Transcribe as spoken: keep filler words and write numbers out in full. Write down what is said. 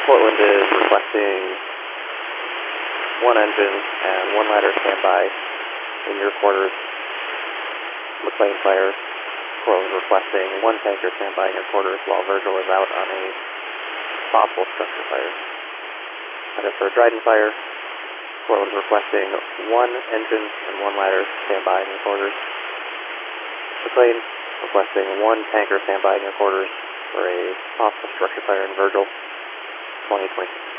Portland is requesting one engine and one ladder standby in your quarters. McLean Fire, Portland requesting one tanker standby in your quarters while Virgil is out on a possible structure fire. And as for Dryden Fire, Portland requesting one engine and one ladder standby in your quarters. McLean requesting one tanker standby in your quarters for a possible structure fire in Virgil, twenty twenty-six.